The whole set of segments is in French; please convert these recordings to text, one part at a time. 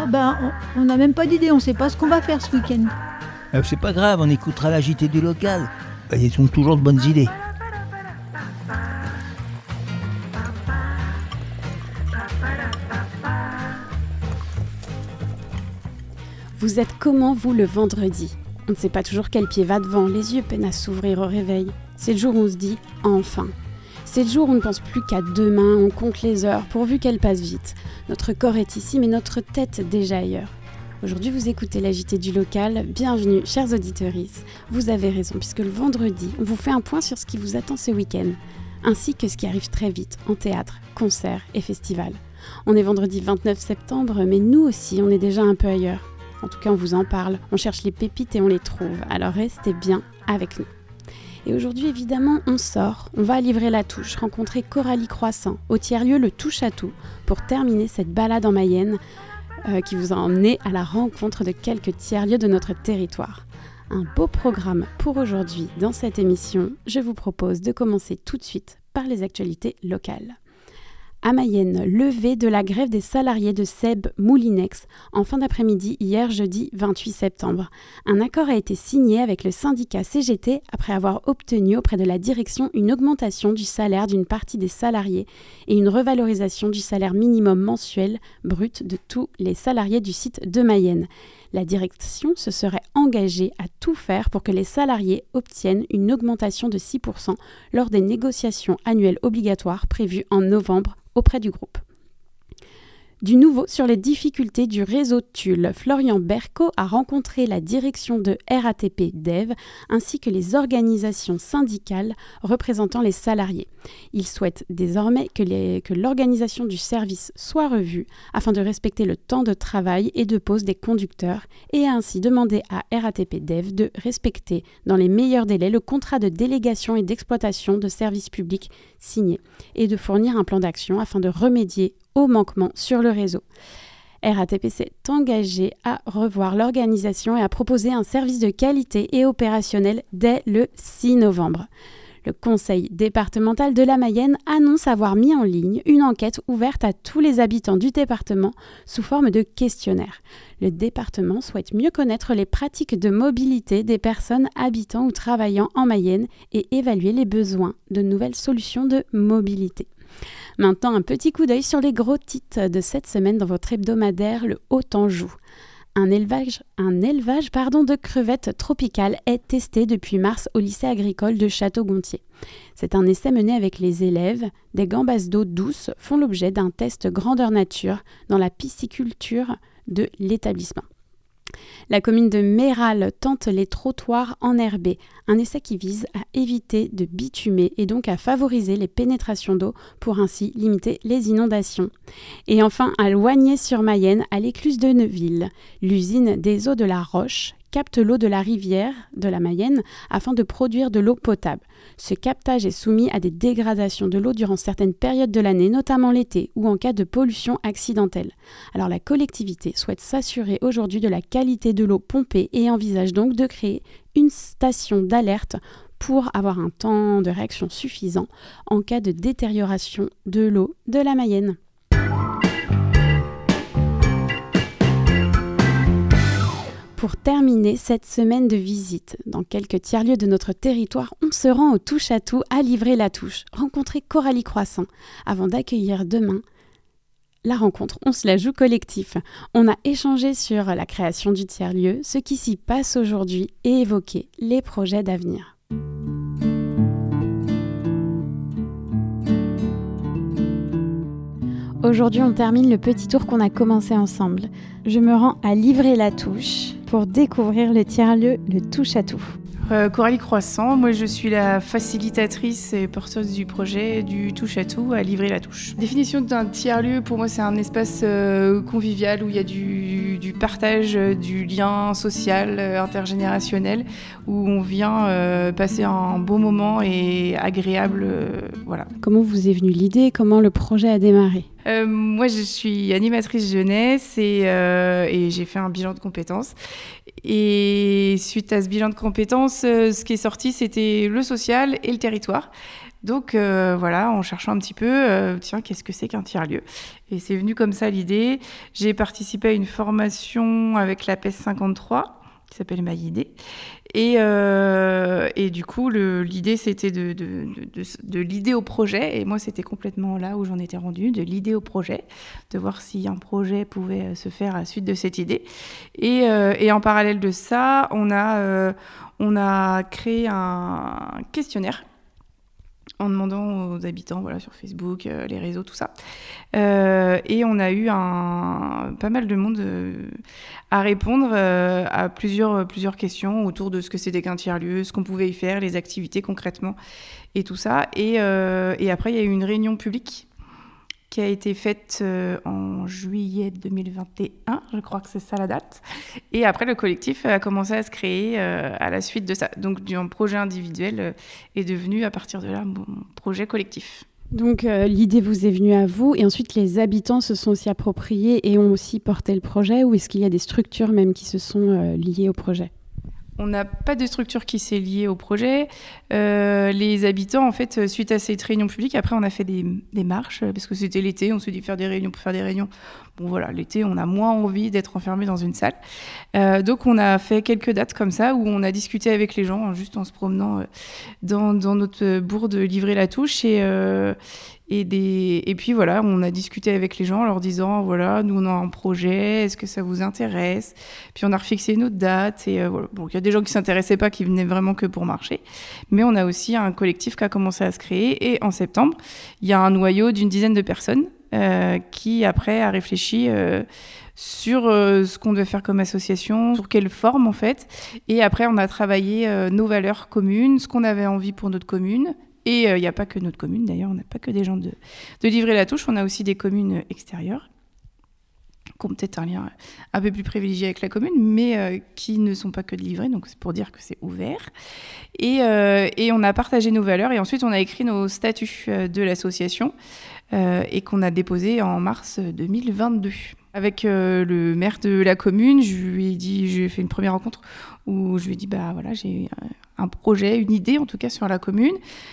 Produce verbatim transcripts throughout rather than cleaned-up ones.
Ah ben, on n'a même pas d'idée, on ne sait pas ce qu'on va faire ce week-end. Euh, c'est pas grave, on écoutera la J T du local. Ils ont toujours de bonnes idées. Vous êtes comment, vous, le vendredi ? On ne sait pas toujours quel pied va devant, les yeux peinent à s'ouvrir au réveil. C'est le jour où on se dit « enfin ». C'est le jour où on ne pense plus qu'à demain, on compte les heures pourvu qu'elles passent vite. Notre corps est ici, mais notre tête déjà ailleurs. Aujourd'hui, vous écoutez la J T du local. Bienvenue, chers auditeurs. Vous avez raison, puisque le vendredi, on vous fait un point sur ce qui vous attend ce week-end, ainsi que ce qui arrive très vite en théâtre, concerts et festivals. On est vendredi vingt-neuf septembre, mais nous aussi, on est déjà un peu ailleurs. En tout cas, on vous en parle, on cherche les pépites et on les trouve, alors restez bien avec nous. Et aujourd'hui, évidemment, on sort, on va livrer la touche, rencontrer Coralie Croissant, au tiers-lieu Le Touche à Tout, pour terminer cette balade en Mayenne euh, qui vous a emmené à la rencontre de quelques tiers-lieux de notre territoire. Un beau programme pour aujourd'hui dans cette émission. Je vous propose de commencer tout de suite par les actualités locales. À Mayenne, levée de la grève des salariés de Seb Moulinex en fin d'après-midi hier jeudi vingt-huit septembre. Un accord a été signé avec le syndicat C G T après avoir obtenu auprès de la direction une augmentation du salaire d'une partie des salariés et une revalorisation du salaire minimum mensuel brut de tous les salariés du site de Mayenne. La direction se serait engagée à tout faire pour que les salariés obtiennent une augmentation de six pour cent lors des négociations annuelles obligatoires prévues en novembre auprès du groupe. Du nouveau sur les difficultés du réseau Tulle, Florian Berco a rencontré la direction de R A T P Dev ainsi que les organisations syndicales représentant les salariés. Il souhaite désormais que, les, que l'organisation du service soit revue afin de respecter le temps de travail et de pause des conducteurs et a ainsi demandé à R A T P Dev de respecter dans les meilleurs délais le contrat de délégation et d'exploitation de services publics signé et de fournir un plan d'action afin de remédier aux manquements sur le réseau. R A T P s'est engagé à revoir l'organisation et à proposer un service de qualité et opérationnel dès le six novembre. Le conseil départemental de la Mayenne annonce avoir mis en ligne une enquête ouverte à tous les habitants du département sous forme de questionnaire. Le département souhaite mieux connaître les pratiques de mobilité des personnes habitant ou travaillant en Mayenne et évaluer les besoins de nouvelles solutions de mobilité. Maintenant, un petit coup d'œil sur les gros titres de cette semaine dans votre hebdomadaire Le Haut-Anjou. Un élevage, un élevage pardon, de crevettes tropicales est testé depuis mars au lycée agricole de Château-Gontier. C'est un essai mené avec les élèves. Des gambas d'eau douce font l'objet d'un test grandeur nature dans la pisciculture de l'établissement. La commune de Méral tente les trottoirs enherbés, un essai qui vise à éviter de bitumer et donc à favoriser les pénétrations d'eau pour ainsi limiter les inondations. Et enfin, à Loigné-sur-Mayenne, à l'écluse de Neuville, l'usine des eaux de la Roche capte l'eau de la rivière de la Mayenne afin de produire de l'eau potable. Ce captage est soumis à des dégradations de l'eau durant certaines périodes de l'année, notamment l'été ou en cas de pollution accidentelle. Alors la collectivité souhaite s'assurer aujourd'hui de la qualité de l'eau pompée et envisage donc de créer une station d'alerte pour avoir un temps de réaction suffisant en cas de détérioration de l'eau de la Mayenne. Pour terminer cette semaine de visite dans quelques tiers-lieux de notre territoire, on se rend au Touche à Tout à livrer la touche, rencontrer Coralie Croissant, avant d'accueillir demain la rencontre On se la joue collectif. On a échangé sur la création du tiers-lieu, ce qui s'y passe aujourd'hui et évoqué les projets d'avenir. Aujourd'hui, on termine le petit tour qu'on a commencé ensemble. Je me rends à livrer la touche pour découvrir le tiers-lieu Le Touche à Tout. Euh, Coralie Croissant, moi je suis la facilitatrice et porteuse du projet du Touche à Tout à livrer la touche. Définition d'un tiers-lieu, pour moi c'est un espace euh, convivial où il y a du, du partage, du lien social, euh, intergénérationnel, où on vient euh, passer un bon moment et agréable. Euh, voilà. Comment vous est venue l'idée ? Comment le projet a démarré ? Euh, moi, je suis animatrice jeunesse et, euh, et j'ai fait un bilan de compétences. Et suite à ce bilan de compétences, euh, ce qui est sorti, c'était le social et le territoire. Donc euh, voilà, en cherchant un petit peu, euh, tiens, qu'est-ce que c'est qu'un tiers-lieu ? Et c'est venu comme ça l'idée. J'ai participé à une formation avec l'A P E S cinquante-trois, qui s'appelle MyIdée. Et, euh, et du coup, le, l'idée, c'était de, de, de, de, de l'idée au projet. Et moi, c'était complètement là où j'en étais rendue, de l'idée au projet, de voir si un projet pouvait se faire à la suite de cette idée. Et, euh, et en parallèle de ça, on a, euh, on a créé un questionnaire en demandant aux habitants, voilà, sur Facebook, euh, les réseaux, tout ça. Euh, et on a eu un, pas mal de monde euh, à répondre euh, à plusieurs, plusieurs questions autour de ce que c'était qu'un tiers-lieu, ce qu'on pouvait y faire, les activités concrètement, et tout ça. Et, euh, et après, il y a eu une réunion publique qui a été faite euh, en juillet deux mille vingt et un, je crois que c'est ça la date. Et après, le collectif a commencé à se créer euh, à la suite de ça. Donc, un projet individuel euh, est devenu, à partir de là, mon projet collectif. Donc, euh, l'idée vous est venue à vous, et ensuite, les habitants se sont aussi appropriés et ont aussi porté le projet, ou est-ce qu'il y a des structures même qui se sont euh, liées au projet ? On n'a pas de structure qui s'est liée au projet. Euh, les habitants, en fait, suite à cette réunion publique, après, on a fait des, des marches, parce que c'était l'été, on se dit faire des réunions pour faire des réunions. Bon, voilà, l'été, on a moins envie d'être enfermé dans une salle. Euh, donc, on a fait quelques dates comme ça, où on a discuté avec les gens, juste en se promenant dans, dans notre bourg de Livry-la-Touche. Et, euh, et, des... et puis, voilà, on a discuté avec les gens en leur disant, voilà, nous, on a un projet, est-ce que ça vous intéresse ? Puis, on a refixé une autre date. Et euh, voilà. Bon, il y a des gens qui ne s'intéressaient pas, qui venaient vraiment que pour marcher. Mais on a aussi un collectif qui a commencé à se créer. Et en septembre, il y a un noyau d'une dizaine de personnes euh, qui, après, a réfléchi euh, sur euh, ce qu'on devait faire comme association, sur quelle forme, en fait. Et après, on a travaillé euh, nos valeurs communes, ce qu'on avait envie pour notre commune. Et il euh, n'y a pas que notre commune, d'ailleurs, on n'a pas que des gens de, de Livry-la-Touche, on a aussi des communes extérieures qui ont peut-être un lien un peu plus privilégié avec la commune, mais euh, qui ne sont pas que de Livry, donc c'est pour dire que c'est ouvert. Et, euh, et on a partagé nos valeurs, et ensuite on a écrit nos statuts euh, de l'association, euh, et qu'on a déposé en mars deux mille vingt-deux. Avec euh, le maire de la commune, je lui ai dit, j'ai fait une première rencontre où je lui ai dit, bah voilà, j'ai un projet, une idée en tout cas sur la commune.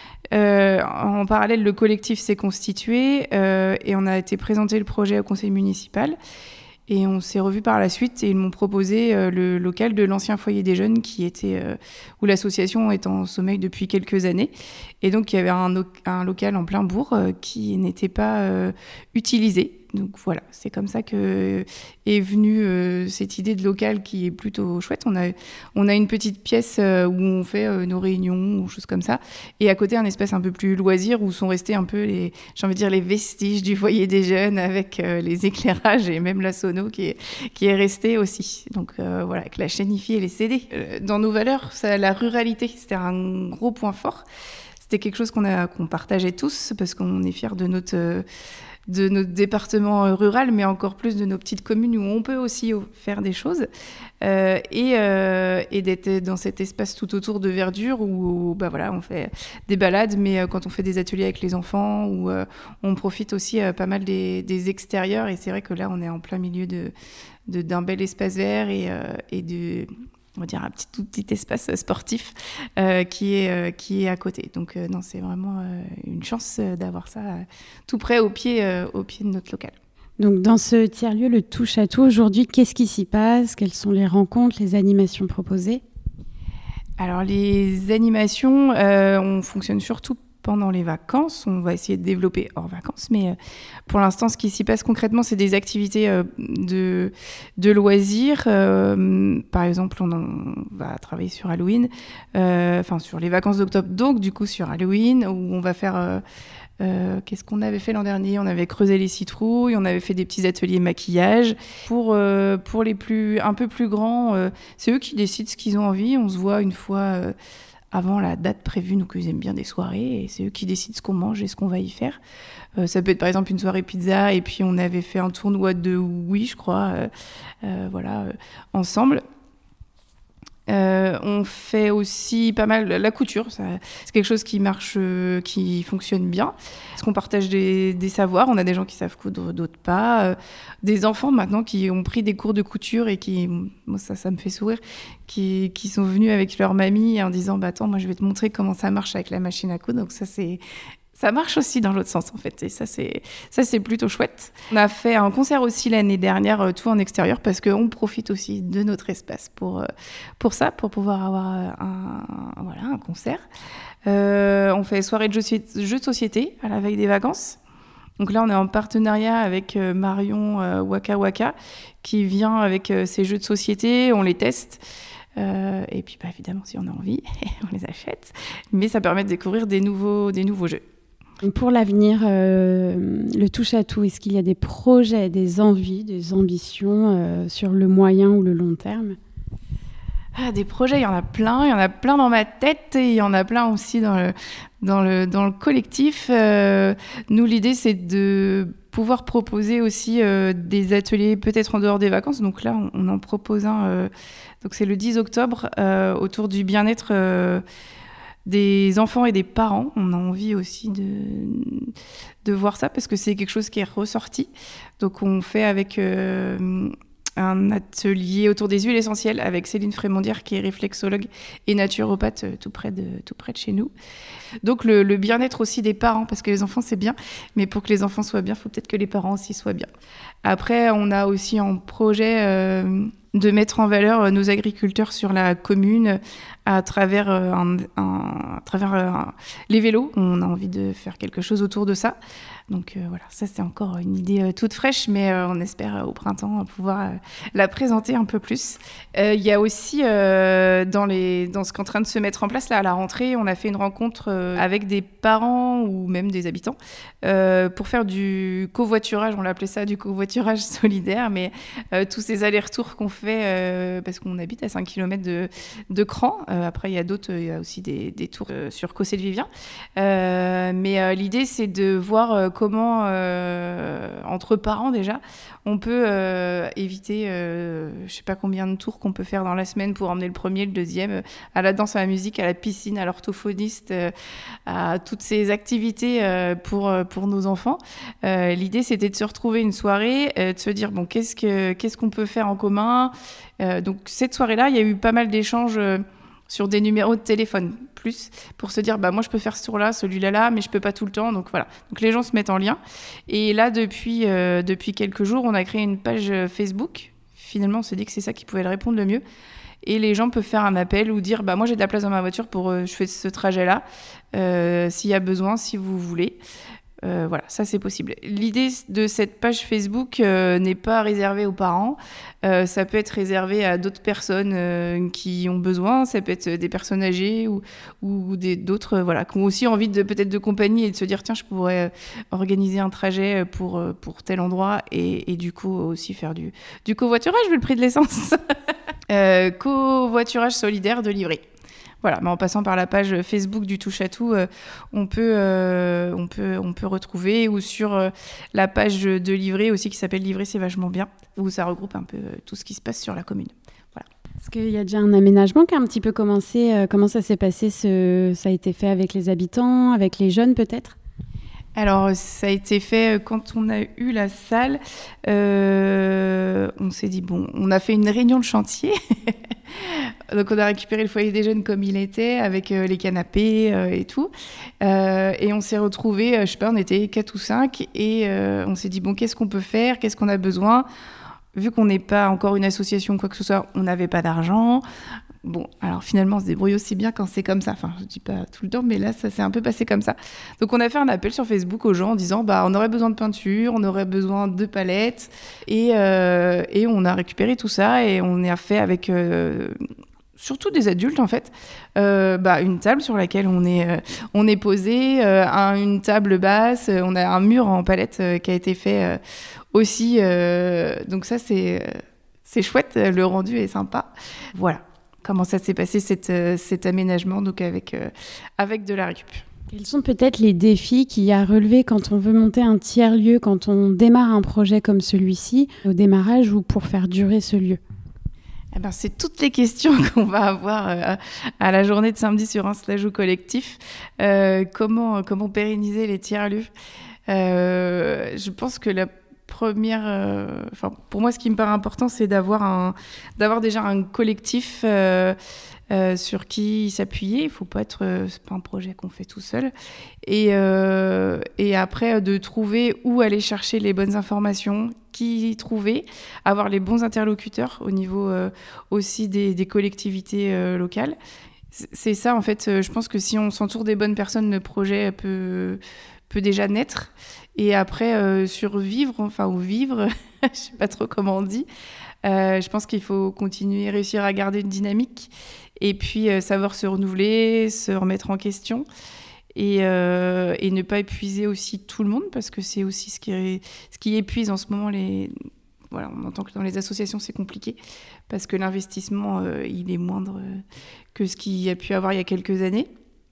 Euh, en parallèle, le collectif s'est constitué euh, et on a été présenter le projet au conseil municipal. Et on s'est revus par la suite et ils m'ont proposé euh, le local de l'ancien foyer des jeunes qui était, euh, où l'association est en sommeil depuis quelques années. Et donc, il y avait un, un local en plein bourg euh, qui n'était pas euh, utilisé. Donc voilà, c'est comme ça que est venue euh, cette idée de local qui est plutôt chouette. On a, on a une petite pièce euh, où on fait euh, nos réunions ou choses comme ça. Et à côté, un espace un peu plus loisir où sont restés un peu les, j'ai envie de dire, les vestiges du foyer des jeunes avec euh, les éclairages et même la sono qui est, qui est restée aussi. Donc euh, voilà, avec la chaîne hi-fi et les C D. Euh, dans nos valeurs, ça, la ruralité, c'était un gros point fort. C'était quelque chose qu'on, a, qu'on partageait tous parce qu'on est fiers de notre... Euh, de notre département rural, mais encore plus de nos petites communes où on peut aussi faire des choses. Euh, et, euh, et d'être dans cet espace tout autour de verdure où bah voilà, on fait des balades, mais euh, quand on fait des ateliers avec les enfants, où euh, on profite aussi euh, pas mal des, des extérieurs. Et c'est vrai que là, on est en plein milieu de, de, d'un bel espace vert et, euh, et de... on va dire un petit, tout petit espace sportif euh, qui, est, euh, qui est à côté. Donc euh, non, c'est vraiment euh, une chance euh, d'avoir ça euh, tout près au pied, euh, au pied de notre local. Donc dans ce tiers-lieu, le touche à tout, aujourd'hui, qu'est-ce qui s'y passe ? Quelles sont les rencontres, les animations proposées ? Alors les animations, euh, on fonctionne surtout pendant les vacances. On va essayer de développer hors vacances, mais euh, pour l'instant, ce qui s'y passe concrètement, c'est des activités euh, de, de loisirs. Euh, par exemple, on, on va travailler sur Halloween, euh, enfin sur les vacances d'octobre, donc du coup sur Halloween, où on va faire... Euh, Euh, qu'est-ce qu'on avait fait l'an dernier ? On avait creusé les citrouilles, on avait fait des petits ateliers maquillage. Pour, euh, pour les plus, un peu plus grands, euh, c'est eux qui décident ce qu'ils ont envie. On se voit une fois euh, avant la date prévue, donc ils aiment bien des soirées, et c'est eux qui décident ce qu'on mange et ce qu'on va y faire. Euh, ça peut être par exemple une soirée pizza, et puis on avait fait un tournoi de Wii, je crois, euh, euh, voilà, euh, ensemble. Euh, on fait aussi pas mal la couture, ça, c'est quelque chose qui marche, euh, qui fonctionne bien. Parce qu'on partage des, des savoirs, on a des gens qui savent coudre, d'autres pas. Euh, des enfants maintenant qui ont pris des cours de couture et qui, moi ça, ça me fait sourire, qui, qui sont venus avec leur mamie en disant bah, « Attends, moi je vais te montrer comment ça marche avec la machine à coudre ». Donc ça c'est... Ça marche aussi dans l'autre sens, en fait. Et ça, c'est, ça, c'est plutôt chouette. On a fait un concert aussi l'année dernière, euh, tout en extérieur, parce qu'on profite aussi de notre espace pour, euh, pour ça, pour pouvoir avoir un, voilà, un concert. Euh, on fait soirée de jeux, jeux de société à la veille des vacances. Donc là, on est en partenariat avec euh, Marion euh, Waka Waka, qui vient avec euh, ses jeux de société, on les teste. Euh, et puis, bah, évidemment, si on a envie, on les achète. Mais ça permet de découvrir des nouveaux, des nouveaux jeux. Pour l'avenir, euh, le touche-à-tout, est-ce qu'il y a des projets, des envies, des ambitions euh, sur le moyen ou le long terme ? Ah, des projets, il y en a plein. Il y en a plein dans ma tête et il y en a plein aussi dans le, dans le, dans le collectif. Euh, nous, l'idée, c'est de pouvoir proposer aussi euh, des ateliers peut-être en dehors des vacances. Donc là, on, on en propose un. Euh, donc c'est le dix octobre euh, autour du bien-être euh, des enfants et des parents. On a envie aussi de, de voir ça parce que c'est quelque chose qui est ressorti. Donc on fait avec euh, un atelier autour des huiles essentielles avec Céline Frémondière qui est réflexologue et naturopathe tout près de, tout près de chez nous. Donc le, le bien-être aussi des parents, parce que les enfants c'est bien, mais pour que les enfants soient bien, il faut peut-être que les parents aussi soient bien. Après, on a aussi en projet euh, de mettre en valeur nos agriculteurs sur la commune à travers, un, un, à travers un, les vélos. On a envie de faire quelque chose autour de ça. Donc euh, voilà, ça c'est encore une idée euh, toute fraîche, mais euh, on espère euh, au printemps pouvoir euh, la présenter un peu plus. Il euh, y a aussi euh, dans, les, dans ce qui est en train de se mettre en place là à la rentrée, on a fait une rencontre euh, avec des parents ou même des habitants euh, pour faire du covoiturage. On l'appelait ça du covoiturage solidaire, mais euh, tous ces allers-retours qu'on fait euh, parce qu'on habite à cinq kilomètres de, de Cran. Euh, après il y a d'autres, il y a aussi des, des tours euh, sur Cossé-de-Vivien. Euh, mais euh, l'idée c'est de voir euh, comment, euh, entre parents déjà, on peut euh, éviter, euh, je ne sais pas combien de tours qu'on peut faire dans la semaine pour emmener le premier, le deuxième, euh, à la danse, à la musique, à la piscine, à l'orthophoniste, euh, à toutes ces activités euh, pour, pour nos enfants. Euh, l'idée, c'était de se retrouver une soirée, euh, de se dire, bon, qu'est-ce, que, qu'est-ce qu'on peut faire en commun ? euh, Donc, cette soirée-là, il y a eu pas mal d'échanges euh, sur des numéros de téléphone, plus, pour se dire, bah, moi, je peux faire ce tour-là, celui-là, là, mais je peux pas tout le temps. Donc, voilà. Donc, les gens se mettent en lien. Et là, depuis, euh, depuis quelques jours, on a créé une page Facebook. Finalement, on s'est dit que c'est ça qui pouvait répondre le mieux. Et les gens peuvent faire un appel ou dire, bah, moi, j'ai de la place dans ma voiture pour, euh, je fais ce trajet-là, euh, s'il y a besoin, si vous voulez. Euh, voilà, ça c'est possible. L'idée de cette page Facebook euh, n'est pas réservée aux parents. Euh, ça peut être réservé à d'autres personnes euh, qui ont besoin. Ça peut être des personnes âgées ou, ou des, d'autres euh, voilà, qui ont aussi envie de, peut-être de compagnie et de se dire tiens, je pourrais euh, organiser un trajet pour, euh, pour tel endroit et, et du coup aussi faire du, du covoiturage vu le prix de l'essence. euh, covoiturage solidaire de Livry. Voilà, mais en passant par la page Facebook du Touche-à-tout, euh, on, peut, euh, on, peut, on peut retrouver, ou sur euh, la page de Livry aussi qui s'appelle Livry, c'est vachement bien, où ça regroupe un peu euh, tout ce qui se passe sur la commune. Voilà. Est-ce qu'il y a déjà un aménagement qui a un petit peu commencé euh, Comment ça s'est passé ce... Ça a été fait avec les habitants, avec les jeunes peut-être ? Alors, ça a été fait quand on a eu la salle. Euh, on s'est dit, bon, on a fait une réunion de chantier. Donc, on a récupéré le foyer des jeunes comme il était, avec euh, les canapés euh, et tout. Euh, et on s'est retrouvés, euh, je sais pas, on était quatre ou cinq. Et euh, on s'est dit, bon, qu'est-ce qu'on peut faire ? Qu'est-ce qu'on a besoin ? Vu qu'on n'est pas encore une association ou quoi que ce soit, on n'avait pas d'argent. Bon, alors finalement, on se débrouille aussi bien quand c'est comme ça. Enfin, je dis pas tout le temps, mais là, ça s'est un peu passé comme ça. Donc, on a fait un appel sur Facebook aux gens en disant, bah, on aurait besoin de peinture, on aurait besoin de palettes. Et, euh, et on a récupéré tout ça et on a fait avec... Euh, surtout des adultes en fait, euh, bah, une table sur laquelle on est, euh, on est posé, euh, un, une table basse, euh, on a un mur en palette euh, qui a été fait euh, aussi, euh, donc ça c'est, euh, c'est chouette, le rendu est sympa. Voilà comment ça s'est passé cette, euh, cet aménagement donc avec, euh, avec de la récup. Quels sont peut-être les défis qu'il y a à relever quand on veut monter un tiers-lieu, quand on démarre un projet comme celui-ci, au démarrage ou pour faire durer ce lieu ? Eh ben, c'est toutes les questions qu'on va avoir euh, à la journée de samedi sur un stage ou collectif. Euh, comment, comment pérenniser les tiers-lieux ? euh, Je pense que la première... Euh, enfin, pour moi, ce qui me paraît important, c'est d'avoir, un, d'avoir déjà un collectif euh, euh, sur qui s'appuyer. Il faut pas être... Euh, c'est pas un projet qu'on fait tout seul. Et, euh, et après, de trouver où aller chercher les bonnes informations, qui trouver, avoir les bons interlocuteurs au niveau euh, aussi des, des collectivités euh, locales. C'est ça, en fait, euh, je pense que si on s'entoure des bonnes personnes, le projet peut, peut déjà naître. Et après, euh, survivre, enfin, ou vivre, je ne sais pas trop comment on dit, euh, je pense qu'il faut continuer, réussir à garder une dynamique et puis euh, savoir se renouveler, se remettre en question. Et, euh, et ne pas épuiser aussi tout le monde, parce que c'est aussi ce qui, est, ce qui épuise en ce moment les... Voilà, on entend que dans les associations, c'est compliqué, parce que l'investissement, euh, il est moindre que ce qu'il y a pu avoir il y a quelques années.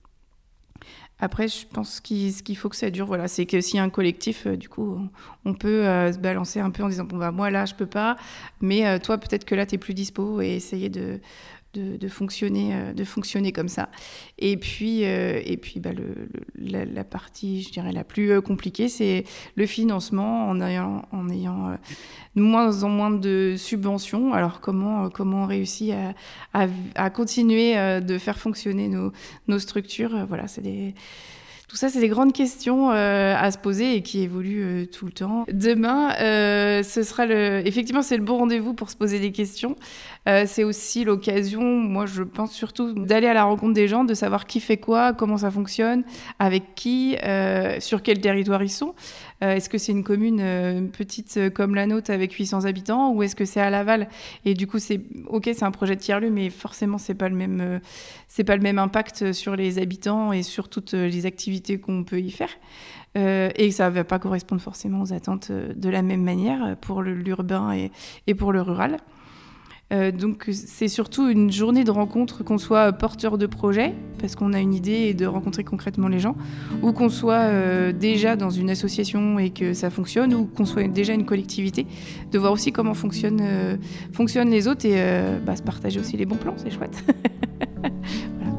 Après, je pense qu'il, ce qu'il faut que ça dure, voilà, c'est que s'il y a un collectif, euh, du coup, on, on peut euh, se balancer un peu en disant, bon, bah, moi, là, je peux pas, mais euh, toi, peut-être que là, t'es plus dispo, et essayer de... De, de, fonctionner, euh, de fonctionner comme ça. Et puis, euh, et puis bah, le, le, la, la partie, je dirais, la plus euh, compliquée, c'est le financement en ayant, en ayant euh, de moins en moins de subventions. Alors, comment, euh, comment on réussit à, à, à continuer euh, de faire fonctionner nos, nos structures euh, voilà, c'est des... Tout ça, c'est des grandes questions euh, à se poser et qui évoluent euh, tout le temps. Demain, euh, ce sera le... effectivement, c'est le bon rendez-vous pour se poser des questions. Euh, c'est aussi l'occasion, moi, je pense surtout d'aller à la rencontre des gens, de savoir qui fait quoi, comment ça fonctionne, avec qui, euh, sur quel territoire ils sont. Euh, est-ce que c'est une commune euh, petite euh, comme la nôtre avec huit cents habitants, ou est-ce que c'est à Laval ? Et du coup, c'est ok, c'est un projet de tiers-lieu, mais forcément, c'est pas le même, euh, c'est pas le même impact sur les habitants et sur toutes les activités qu'on peut y faire. Euh, et ça ne va pas correspondre forcément aux attentes de la même manière pour le, l'urbain et, et pour le rural. Euh, donc c'est surtout une journée de rencontre, qu'on soit porteur de projet, parce qu'on a une idée et de rencontrer concrètement les gens, ou qu'on soit euh, déjà dans une association et que ça fonctionne, ou qu'on soit déjà une collectivité, de voir aussi comment fonctionnent, euh, fonctionnent les autres et euh, bah, se partager aussi les bons plans, c'est chouette. Voilà.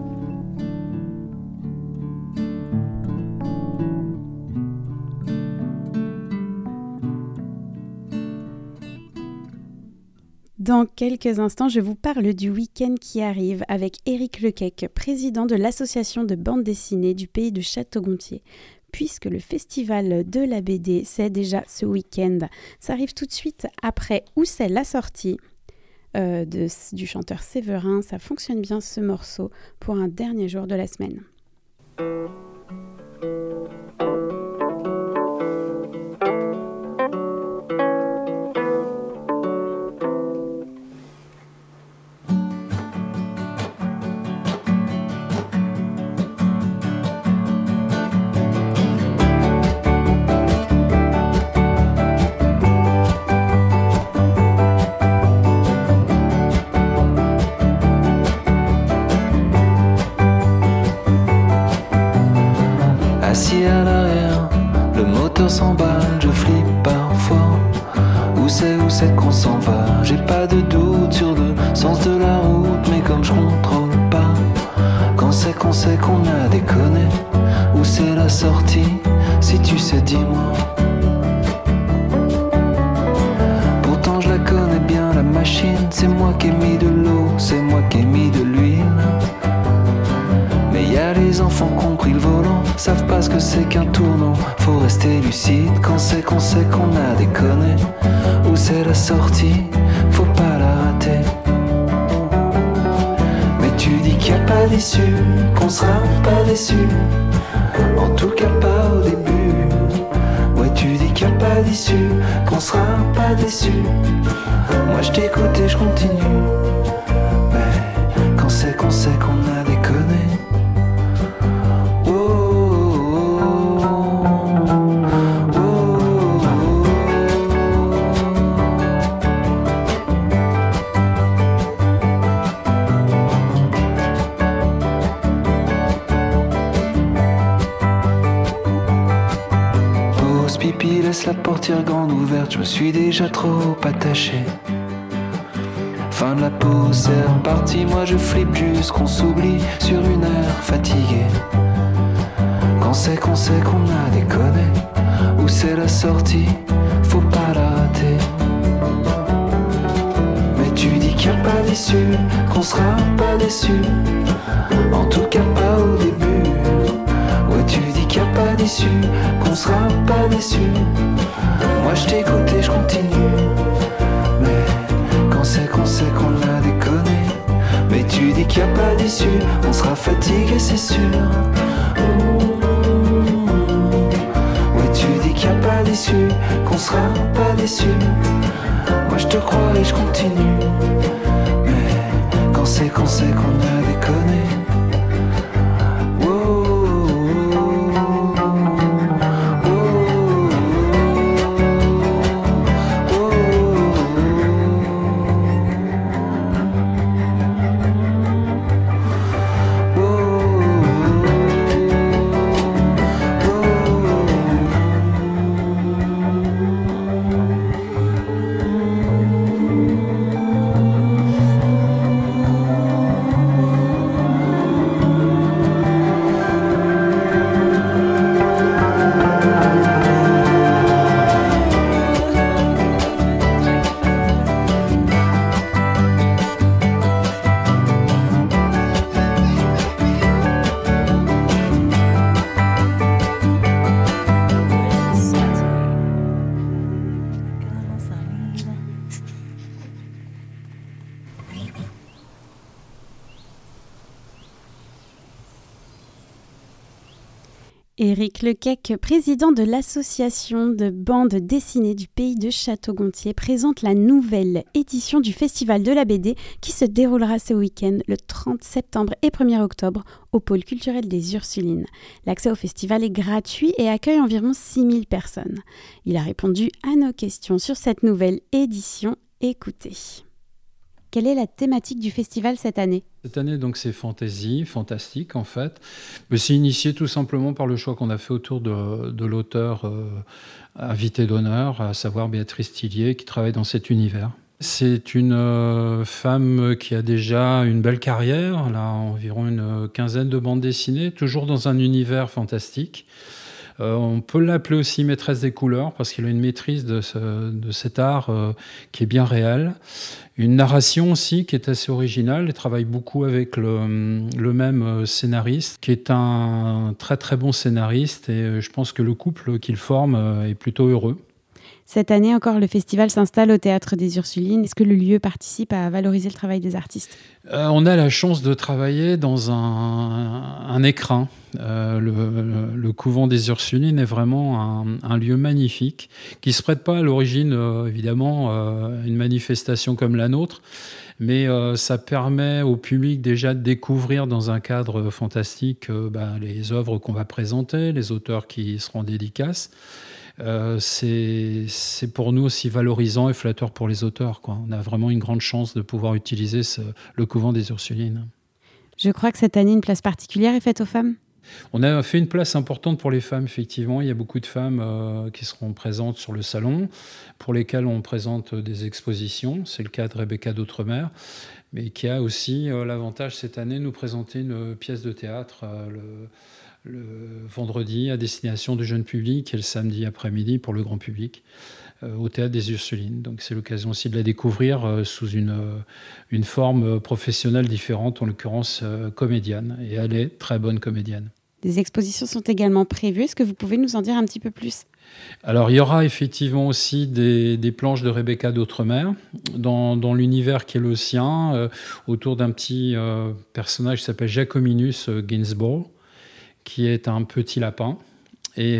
Dans quelques instants, je vous parle du week-end qui arrive avec Éric Lequec, président de l'association de bande dessinée du pays de Château-Gontier. Puisque le festival de la B D, c'est déjà ce week-end. Ça arrive tout de suite après Où c'est la sortie euh, de, du chanteur Séverin. Ça fonctionne bien ce morceau pour un dernier jour de la semaine. Assis à l'arrière, le moteur s'emballe, je flippe parfois. Où c'est, où c'est qu'on s'en va? J'ai pas de doute sur le sens de la route, mais comme je contrôle pas, quand c'est qu'on sait qu'on a déconné, où c'est la sortie? Si tu sais, dis-moi. Pourtant je la connais bien, la machine, c'est moi qui ai mis de l'eau, c'est moi qui ai mis de l'huile. Mais y a les enfants qui ont pris le volant, savent pas ce que c'est qu'un tournant. Faut rester lucide quand c'est qu'on sait qu'on a déconné. Où c'est la sortie, faut pas la rater. Mais tu dis qu'il n'y a pas d'issue, qu'on sera pas déçu. En tout cas pas au début. Ouais, tu dis qu'il n'y a pas d'issue, qu'on sera pas déçu. Moi je t'écoute et je continue. Mais quand c'est qu'on sait qu'on a déconné. Pipi, laisse la portière grande ouverte, je me suis déjà trop attaché. Fin de la pause, c'est reparti. Moi je flippe juste qu'on s'oublie sur une heure fatiguée. Quand c'est qu'on sait qu'on a déconné, où c'est la sortie, faut pas la rater. Mais tu dis qu'il n'y a pas d'issue, qu'on sera pas déçu, en tout cas pas au début. Ouais, tu dis qu'il n'y a pas d'issue, qu'on sera pas déçu. Moi je t'écoute et je continue. Mais quand c'est qu'on sait qu'on a déconné, mais tu dis qu'il n'y a pas d'issue, on sera fatigué c'est sûr. Ouais, tu dis qu'il n'y a pas d'issue, qu'on sera pas déçu. Moi je te crois et je continue. Mais quand c'est qu'on sait qu'on a déconné. Éric Lequec, président de l'association de bandes dessinées du pays de Château-Gontier, présente la nouvelle édition du Festival de la B D qui se déroulera ce week-end le trente septembre et premier octobre au pôle culturel des Ursulines. L'accès au festival est gratuit et accueille environ six mille personnes. Il a répondu à nos questions sur cette nouvelle édition. Écoutez. Quelle est la thématique du festival cette année ? Cette année, donc, c'est fantasy, fantastique en fait. Mais c'est initié tout simplement par le choix qu'on a fait autour de, de l'auteur euh, invité d'honneur, à savoir Béatrice Tillier, qui travaille dans cet univers. C'est une euh, femme qui a déjà une belle carrière, elle a environ une quinzaine de bandes dessinées, toujours dans un univers fantastique. Euh, on peut l'appeler aussi maîtresse des couleurs parce qu'elle a une maîtrise de, ce, de cet art euh, qui est bien réel. Une narration aussi qui est assez originale. Elle travaille beaucoup avec le, le même scénariste qui est un très très bon scénariste et je pense que le couple qu'il forme est plutôt heureux. Cette année encore, le festival s'installe au Théâtre des Ursulines. Est-ce que le lieu participe à valoriser le travail des artistes ? euh, On a la chance de travailler dans un, un écrin. Euh, le, le, le couvent des Ursulines est vraiment un, un lieu magnifique qui ne se prête pas à l'origine, euh, évidemment, euh, une manifestation comme la nôtre. Mais euh, ça permet au public déjà de découvrir dans un cadre fantastique euh, bah, les œuvres qu'on va présenter, les auteurs qui seront dédicaces. Euh, c'est, c'est pour nous aussi valorisant et flatteur pour les auteurs, quoi. On a vraiment une grande chance de pouvoir utiliser ce, le couvent des Ursulines. Je crois que cette année, une place particulière est faite aux femmes. On a fait une place importante pour les femmes, effectivement. Il y a beaucoup de femmes euh, qui seront présentes sur le salon, pour lesquelles on présente des expositions. C'est le cas de Rebecca d'Outremer, mais qui a aussi euh, l'avantage cette année de nous présenter une pièce de théâtre euh, le le vendredi à destination du jeune public et le samedi après-midi pour le grand public euh, au Théâtre des Ursulines. Donc c'est l'occasion aussi de la découvrir euh, sous une, euh, une forme professionnelle différente, en l'occurrence euh, comédienne. Et elle est très bonne comédienne. Des expositions sont également prévues. Est-ce que vous pouvez nous en dire un petit peu plus ? Alors, il y aura effectivement aussi des, des planches de Rebecca d'Outremer dans, dans l'univers qui est le sien, euh, autour d'un petit euh, personnage qui s'appelle Jacominus Gainsborough, qui est un petit lapin. Et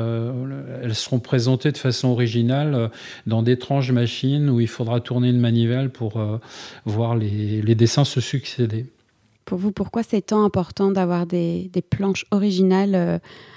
euh, elles seront présentées de façon originale dans d'étranges machines où il faudra tourner une manivelle pour euh, voir les, les dessins se succéder. Pour vous, pourquoi c'est tant important d'avoir des, des planches originales euh,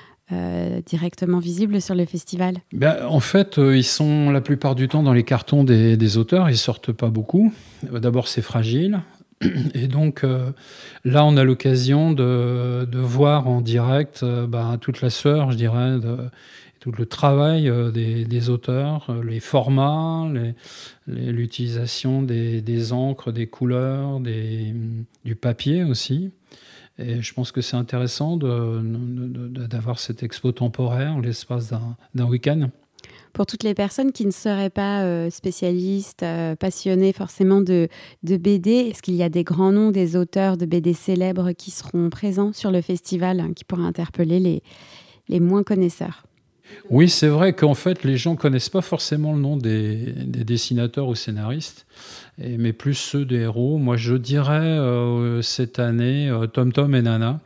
euh, directement visibles sur le festival ? Ben, en fait, euh, ils sont la plupart du temps dans les cartons des, des auteurs. Ils ne sortent pas beaucoup. D'abord, c'est fragile. Et donc euh, là, on a l'occasion de, de voir en direct euh, bah, toute la sueur, je dirais, de, tout le travail euh, des, des auteurs, euh, les formats, les, les, l'utilisation des, des encres, des couleurs, des, du papier aussi. Et je pense que c'est intéressant de, de, de, d'avoir cette expo temporaire l'espace d'un, d'un week-end. Pour toutes les personnes qui ne seraient pas euh, spécialistes, euh, passionnés forcément de, de B D, est-ce qu'il y a des grands noms, des auteurs de B D célèbres qui seront présents sur le festival, hein, qui pourraient interpeller les, les moins connaisseurs ? Oui, c'est vrai qu'en fait, les gens ne connaissent pas forcément le nom des, des dessinateurs ou scénaristes, et, mais plus ceux des héros. Moi, je dirais euh, cette année euh, Tom Tom et Nana.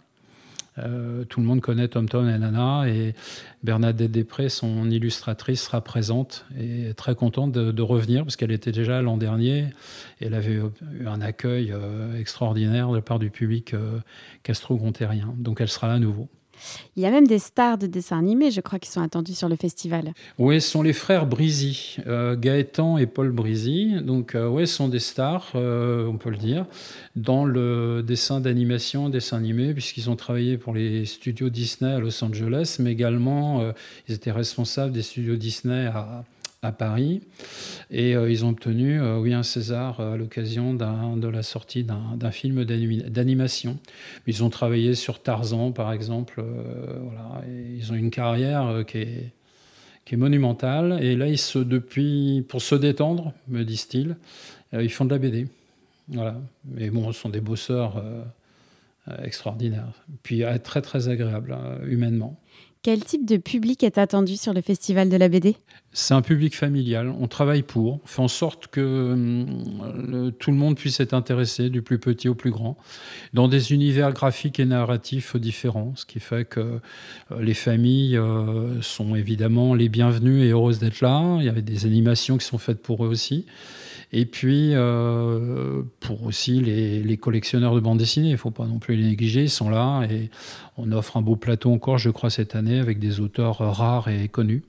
Euh, tout le monde connaît Tom Tom et Nana, et Bernadette Després, son illustratrice, sera présente et très contente de, de revenir parce qu'elle était déjà l'an dernier et elle avait eu un accueil euh, extraordinaire de la part du public euh, castro-gontérien. Donc elle sera là à nouveau. Il y a même des stars de dessins animés, je crois, qui sont attendus sur le festival. Oui, ce sont les frères Brisy, euh, Gaëtan et Paul Brisy. Donc, euh, oui, ce sont des stars, euh, on peut le dire, dans le dessin d'animation, dessin animé, puisqu'ils ont travaillé pour les studios Disney à Los Angeles, mais également, euh, ils étaient responsables des studios Disney à, à Paris. Et euh, ils ont obtenu euh, oui, un César euh, à l'occasion d'un, de la sortie d'un, d'un film d'anima- d'animation. Ils ont travaillé sur Tarzan, par exemple. Euh, voilà, et ils ont une carrière euh, qui est, qui est monumentale. Et là, ils se, depuis, pour se détendre, me disent-ils, euh, ils font de la B D. Voilà. Mais bon, ce sont des bosseurs euh, euh, extraordinaires. Puis euh, très, très agréables, hein, humainement. Quel type de public est attendu sur le festival de la B D ? C'est un public familial. On travaille pour. On fait en sorte que euh, le, tout le monde puisse être intéressé, du plus petit au plus grand, dans des univers graphiques et narratifs différents. Ce qui fait que euh, les familles euh, sont évidemment les bienvenues et heureuses d'être là. Il y avait des animations qui sont faites pour eux aussi. Et puis, euh, pour aussi les, les collectionneurs de bandes dessinées, il ne faut pas non plus les négliger, ils sont là et on offre un beau plateau encore, je crois, cette année avec des auteurs rares et connus.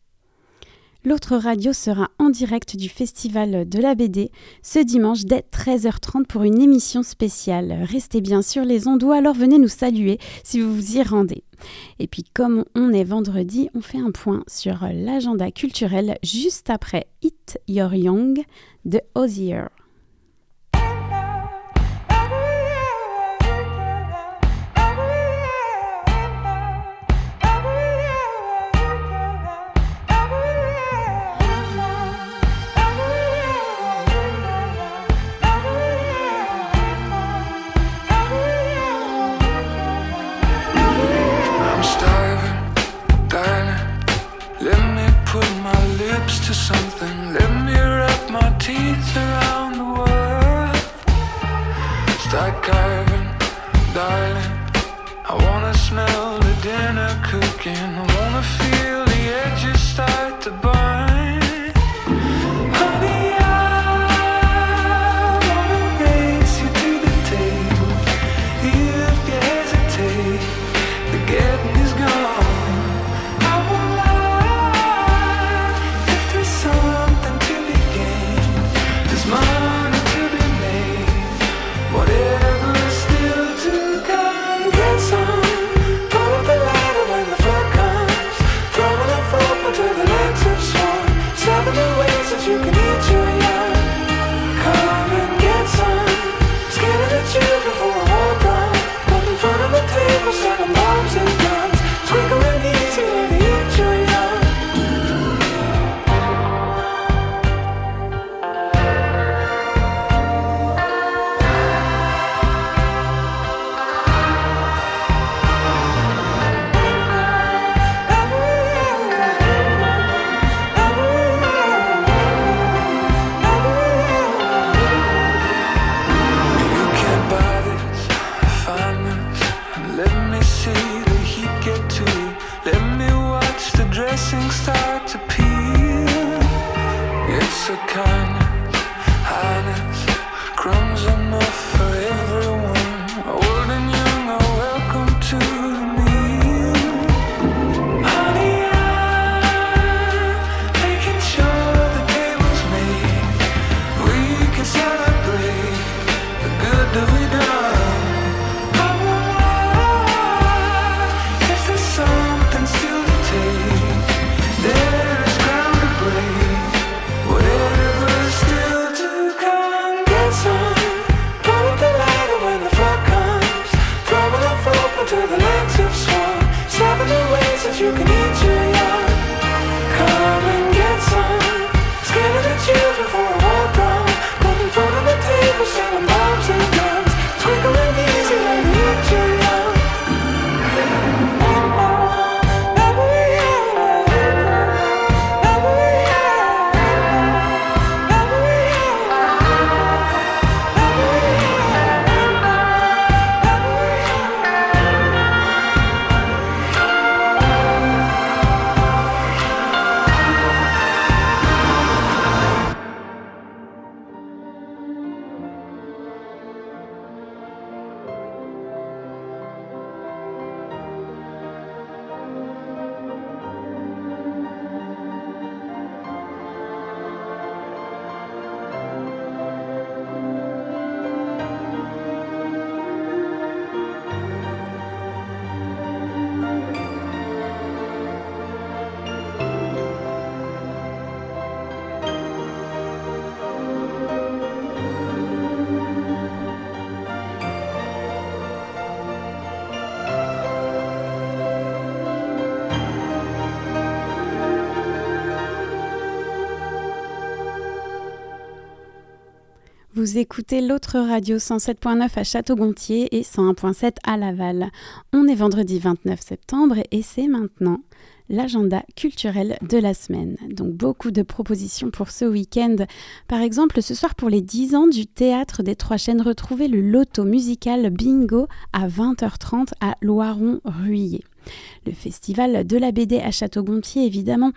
L'autre radio sera en direct du Festival de la B D ce dimanche dès treize heures trente pour une émission spéciale. Restez bien sur les ondes ou alors venez nous saluer si vous vous y rendez. Et puis comme on est vendredi, on fait un point sur l'agenda culturel juste après Hit Your Young de Hozier. To something, let me wrap my teeth around the world. Start carving, darling. I wanna smell the dinner cooking. I wanna feel the edges start to burn. Honey, I wanna race you to the table. If you hesitate, the getting is gone. Throw Vous écoutez l'autre radio cent sept virgule neuf à Château-Gontier et cent un virgule sept à Laval. On est vendredi vingt-neuf septembre et c'est maintenant l'agenda culturel de la semaine. Donc beaucoup de propositions pour ce week-end. Par exemple, ce soir pour les dix ans du Théâtre des Trois Chênes, retrouvez le loto musical Bingo à vingt heures trente à Loiron-Ruillé. Le festival de la B D à Château-Gontier, évidemment,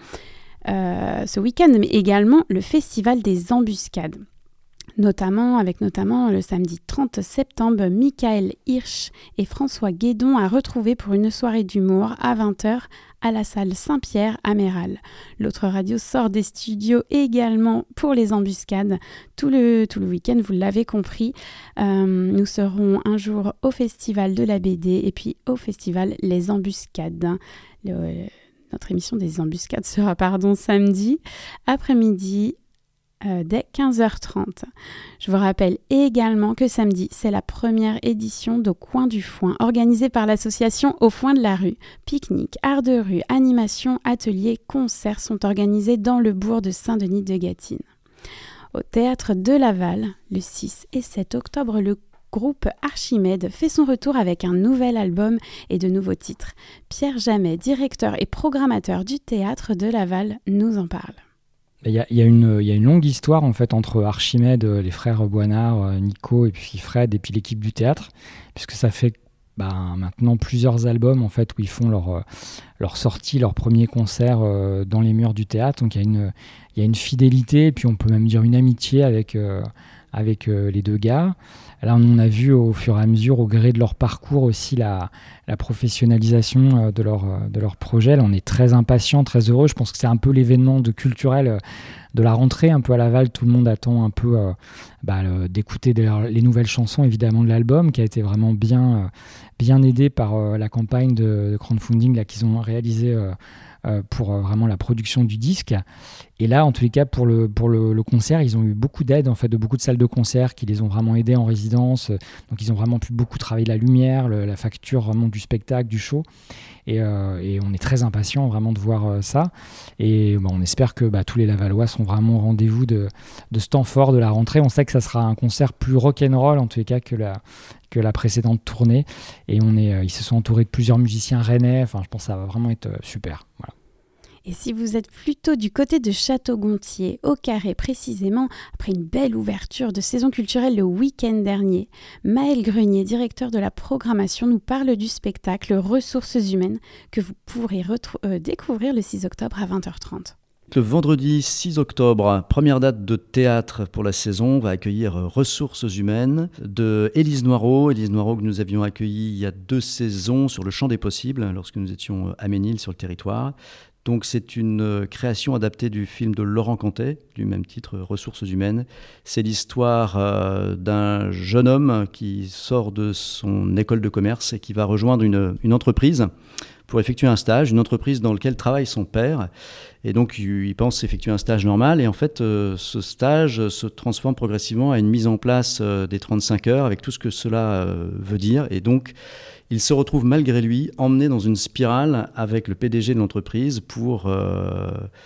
euh, ce week-end, mais également le festival des embuscades. Notamment, avec notamment le samedi trente septembre, Michael Hirsch et François Guédon à retrouver pour une soirée d'humour à vingt heures à la salle Saint-Pierre à Méral. L'autre radio sort des studios également pour les embuscades. Tout le, tout le week-end, vous l'avez compris, euh, nous serons un jour au festival de la B D et puis au festival Les Embuscades. Le, notre émission des embuscades sera pardon, samedi après-midi Euh, dès quinze heures trente. Je vous rappelle également que samedi, c'est la première édition de Coin du Foin, organisée par l'association Au Foin de la Rue. Pique-nique, art de rue, animation, ateliers, concerts sont organisés dans le bourg de Saint-Denis-de-Gâtine. Au Théâtre de Laval, le six et sept octobre, le groupe Archimède fait son retour avec un nouvel album et de nouveaux titres. Pierre Jamet, directeur et programmateur du Théâtre de Laval, nous en parle. Il y, a, il, y a une, il y a une longue histoire en fait entre Archimède, les frères Boinard, Nico et puis Fred et puis l'équipe du théâtre, puisque ça fait bah, maintenant plusieurs albums en fait où ils font leur, leur sortie, leur premier concert euh, dans les murs du théâtre. Donc il y a une, il y a une fidélité et puis on peut même dire une amitié avec, euh, avec euh, les deux gars. Là, on a vu au fur et à mesure, au gré de leur parcours aussi, la, la professionnalisation de leur, de leur projet. Là, on est très impatients, très heureux. Je pense que c'est un peu l'événement de culturel de la rentrée, un peu à Laval. Tout le monde attend un peu euh, bah, le, d'écouter des, les nouvelles chansons, évidemment, de l'album, qui a été vraiment bien, euh, bien aidé par euh, la campagne de, de crowdfunding là, qu'ils ont réalisée euh, euh, pour euh, vraiment la production du disque. Et là, en tous les cas, pour le, pour le, le concert, ils ont eu beaucoup d'aide en fait, de beaucoup de salles de concert qui les ont vraiment aidés en résidence. Donc, ils ont vraiment pu beaucoup travailler la lumière, le, la facture vraiment du spectacle, du show. Et, euh, et on est très impatients vraiment de voir euh, ça. Et bah, on espère que bah, tous les Lavallois sont vraiment au rendez-vous de, de ce temps fort de la rentrée. On sait que ça sera un concert plus rock'n'roll en tous les cas que la, que la précédente tournée. Et on est, euh, ils se sont entourés de plusieurs musiciens rennais. Enfin, je pense que ça va vraiment être euh, super. Voilà. Et si vous êtes plutôt du côté de Château-Gontier, au Carré précisément, après une belle ouverture de saison culturelle le week-end dernier, Maël Grenier, directeur de la programmation, nous parle du spectacle Ressources humaines que vous pourrez retrou- euh, découvrir le six octobre à vingt heures trente. Le vendredi six octobre, première date de théâtre pour la saison, on va accueillir Ressources humaines de Élise Noireau. Élise Noireau que nous avions accueillie il y a deux saisons sur le champ des possibles, lorsque nous étions à Ménil sur le territoire. Donc c'est une création adaptée du film de Laurent Cantet, du même titre, Ressources humaines. C'est l'histoire euh, d'un jeune homme qui sort de son école de commerce et qui va rejoindre une, une entreprise pour effectuer un stage, une entreprise dans laquelle travaille son père. Et donc il pense effectuer un stage normal et en fait euh, ce stage se transforme progressivement à une mise en place euh, des trente-cinq heures avec tout ce que cela euh, veut dire. Et donc il se retrouve malgré lui emmené dans une spirale avec le P D G de l'entreprise pour euh,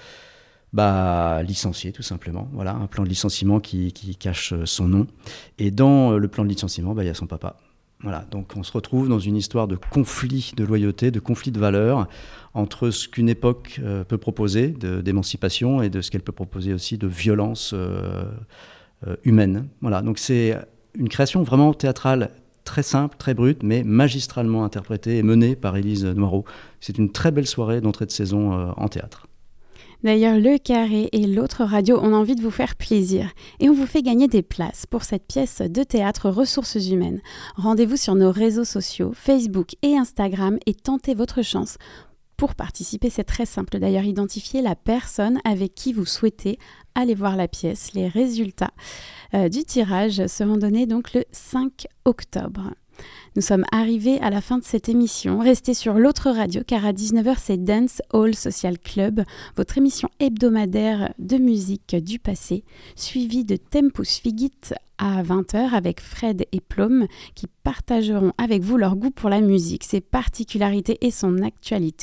bah, licencier tout simplement. Voilà, un plan de licenciement qui, qui cache son nom. Et dans le plan de licenciement, bah, il y a son papa. Voilà, donc on se retrouve dans une histoire de conflit de loyauté, de conflit de valeurs entre ce qu'une époque euh, peut proposer de, d'émancipation et de ce qu'elle peut proposer aussi de violence euh, euh, humaine. Voilà, donc c'est une création vraiment théâtrale très simple, très brute, mais magistralement interprétée et menée par Élise Noireau. C'est une très belle soirée d'entrée de saison euh, en théâtre. D'ailleurs, le Carré et l'autre radio ont envie de vous faire plaisir et on vous fait gagner des places pour cette pièce de théâtre Ressources humaines. Rendez-vous sur nos réseaux sociaux, Facebook et Instagram et tentez votre chance. Pour participer, c'est très simple. D'ailleurs, identifiez la personne avec qui vous souhaitez aller voir la pièce. Les résultats euh, du tirage seront donnés donc le cinq octobre. Nous sommes arrivés à la fin de cette émission. Restez sur l'autre radio car à dix-neuf heures, c'est Dance Hall Social Club, votre émission hebdomadaire de musique du passé, suivie de Tempus Figit à vingt heures avec Fred et Plum qui partageront avec vous leur goût pour la musique, ses particularités et son actualité.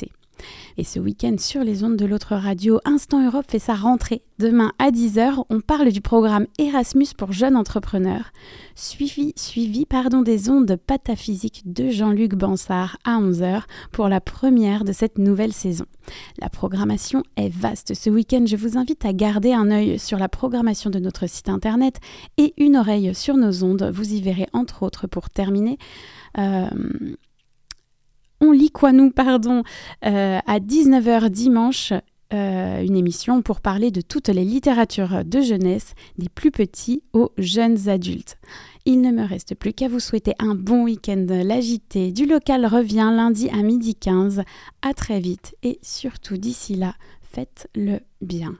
Et ce week-end sur les ondes de l'autre radio, Instant Europe fait sa rentrée. Demain à dix heures, on parle du programme Erasmus pour jeunes entrepreneurs, suivi, suivi pardon, des ondes pataphysiques de Jean-Luc Bansard à onze heures pour la première de cette nouvelle saison. La programmation est vaste. Ce week-end, je vous invite à garder un œil sur la programmation de notre site internet et une oreille sur nos ondes. Vous y verrez entre autres, pour terminer, euh, On lit quoi nous, pardon, euh, à dix-neuf heures dimanche, euh, une émission pour parler de toutes les littératures de jeunesse, des plus petits aux jeunes adultes. Il ne me reste plus qu'à vous souhaiter un bon week-end. L'A J T du local revient lundi à midi quinze. À très vite et surtout d'ici là, faites-le bien.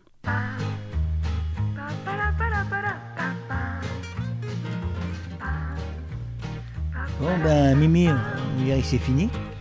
Bon ben Mimi, on dirait que c'est fini.